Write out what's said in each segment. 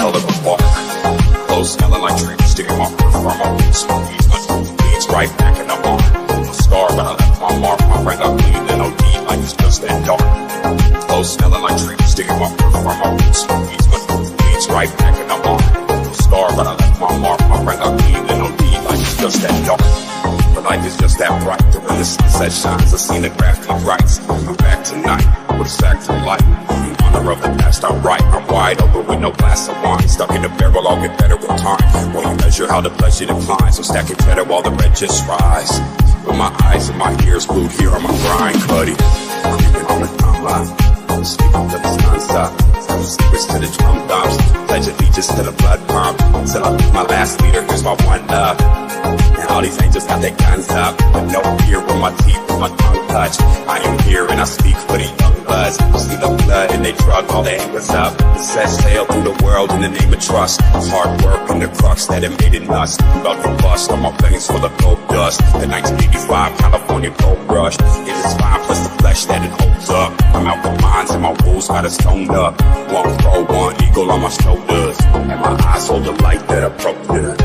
color of bark. Clothes smelling like trees, sticking my breath from my roots. Smokies, my tooth bleeds right back in the arm. No scar, but I left my mark. My friend got bleeding OD like it's just that dark. Clothes smelling like trees, sticking my breath from my roots. Smokies, my tooth bleeds right back in the arm. No scar, but I left my mark. My friend got bleeding OD like it's just that dark. But life is just that bright. That when the sunset shines, I seen the graphic rights. I'm back tonight with a sack to light. In honor of the past, I'm right. I'm wide open with no glass of wine. Stuck in the barrel, I'll get better with time. When you measure how the pleasure declines, I'm stacking cheddar while the red just rise. With my eyes and my ears glued here on my grind, cutty. Creeping on the timeline. Speaking to the sunset. Tell secrets to the drum dumps. Pledge allegiance to the blood pump. Till I meet my last leader, here's my one love. And all these angels got their guns up, but no fear with my teeth, with my tongue touch. I am here and I speak for the young bloods. See the blood and they drug all their angers up. It says sail through the world in the name of trust. Hard work and the crux that it made it nuts. About to bust on my veins full of gold dust. The 1985 California gold rush. It is fine plus the flesh that it holds up. I'm out the mines and my wolves got us stoned up. One crow, one eagle on my shoulders. And my eyes hold the light that I broke good.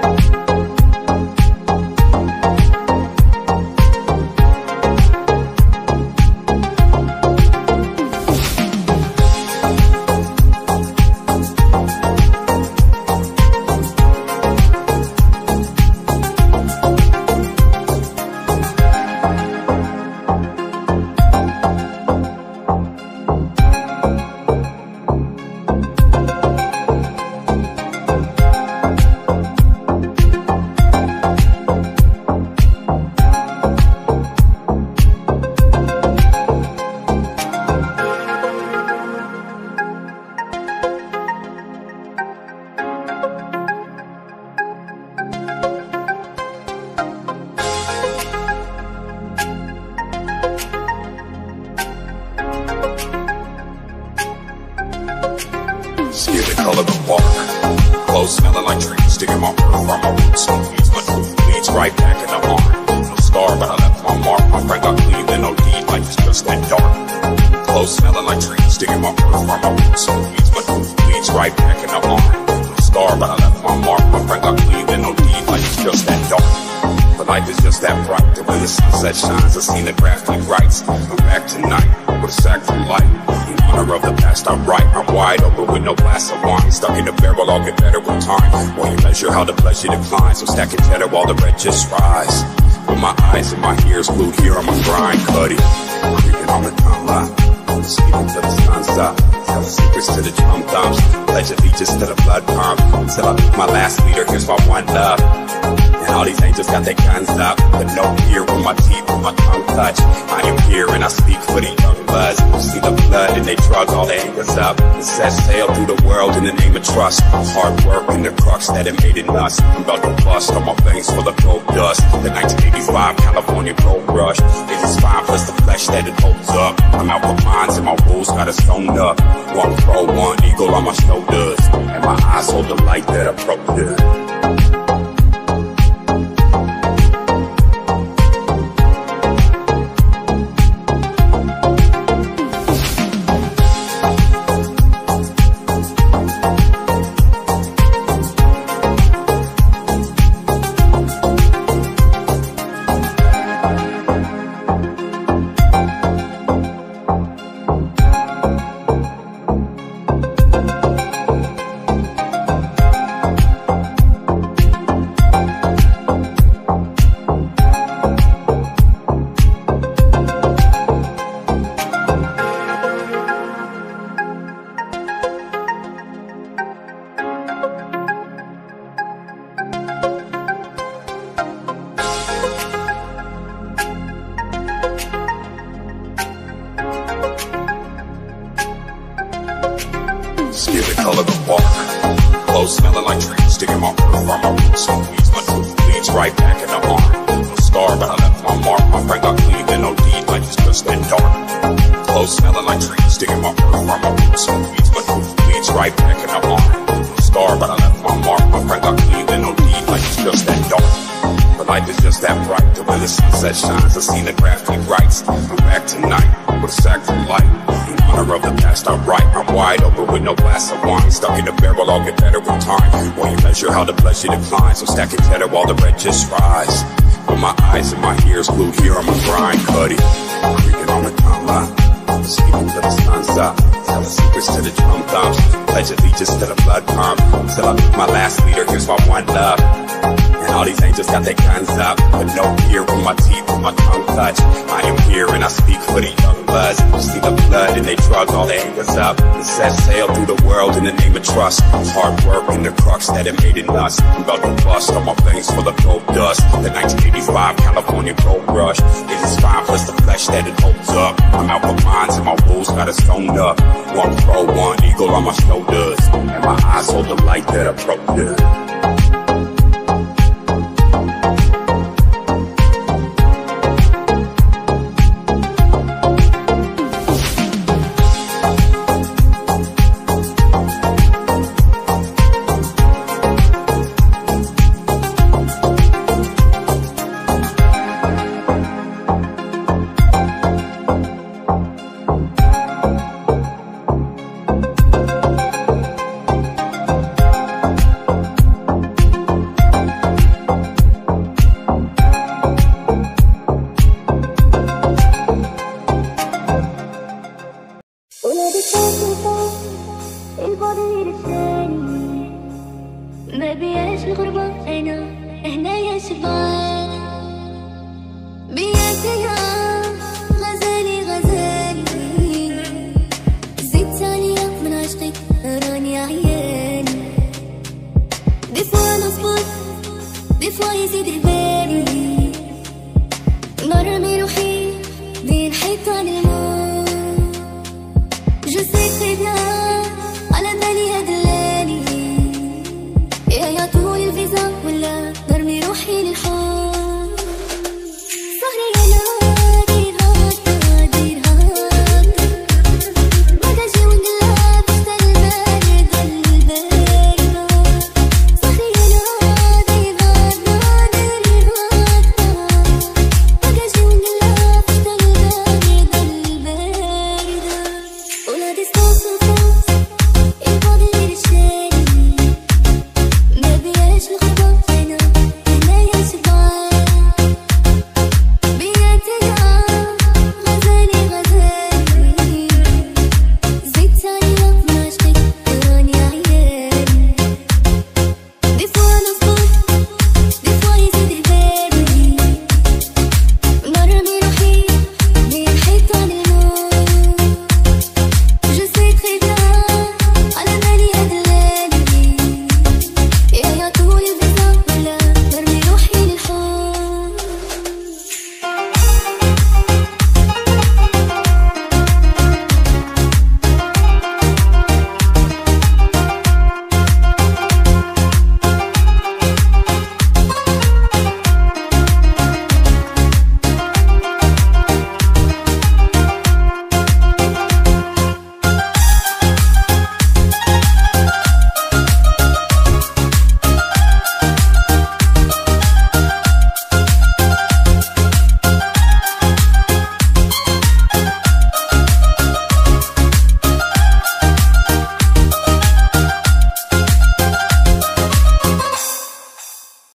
Skin the color of bark. Clothes smelling like trees, sticking my breath from my roots. Smokies, my tooth bleeds right back in the arm. No scar, but I left my mark. My friend got bleeding OD like it's just that dark. Clothes smelling like trees, sticking my breath from my roots. Smokies, my tooth bleeds right back in the arm. No scar, but I left my mark. My friend got bleeding OD like it's just that dark. But life is just that bright. That when the sunset shines, I seen the graphic rights. I'm back tonight with a sack to light. In honor of the past, I'm right. I'm wide open with no glass of wine. Stuck in the barrel, I'll get better with time. When you measure how the pleasure declines, I'm stacking cheddar while the red just rise. With my eyes and my ears glued here on my grind, cutty. Creeping on the timeline. Speaking to the sunset. Tell secrets to the drum dumps. Pledge allegiance to the blood pump. Till I meet my last leader, here's my one love. And all these angels got their guns up, but no fear with my teeth, with my tongue touch. I am here and I speak for the young bloods. See the blood and they drug all their angers up. It says sail through the world in the name of trust. Hard work and the crux that it made it nuts. I'm about to bust on my veins full of gold dust. The 1985 California gold rush. It is fine plus the flesh that it holds up. I'm out the mines and my wolves got us stoned up. One crow, one eagle on my shoulders. And my eyes hold the light that I broke good. Skin the color of bark. Clothes smelling like trees, sticking my breath from my roots. Smokies, my tooth bleeds right back in the arm. No scar, but I left my mark. My friend got bleeding OD like it's just that dark. Clothes smelling like trees, sticking my breath from my roots. Smokies, my tooth bleeds right back in the arm. No scar, but I left my mark. My friend got bleeding OD like it's just that dark. But life is just that bright. That when the sunset shines, I seen the graphic rights. I'm back tonight with a sack to light. In honor of the past I write. I'm wide open with no glass of wine. Stuck in the barrel, I'll get better with time. When you measure how the pleasure declines, so stacking cheddar while the red just rise. With my eyes and my ears glued here on my grind, cutty. Creeping on the timeline, sleeping till the sun's up. Telling secrets to the drum thumbs, pledge allegiance to the blood pump. Till I meet my last leader, here's my one love. And all these angels got their guns up, but no fear with my teeth and my tongue touch. I am here and I speak for the young bloods. See the blood and they drug all their angers up and set sail through the world in the name of trust. Hard work and the crux that it made in us. I'm about to bust on my veins full of gold dust. The 1985 California gold rush. It is fine plus the flesh that it holds up. I'm out for mines and my wolves got us stoned up. One pro, one eagle on my shoulders, and my eyes hold the light that approaches. Des fois, il